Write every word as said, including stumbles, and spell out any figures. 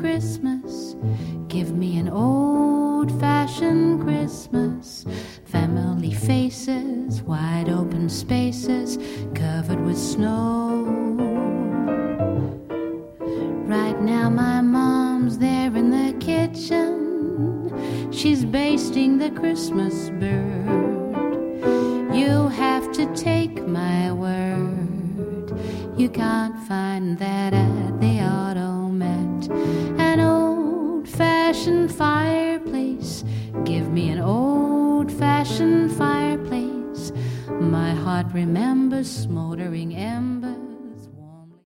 Christmas. Give me an old-fashioned Christmas. Family faces, wide open spaces, covered with snow. Right now my mom's there in the kitchen. She's basting the Christmas bird. You have to take my word, you can't find that at the Automat. An old-fashioned fireplace, give me an old-fashioned fireplace. My heart remembers smoldering embers.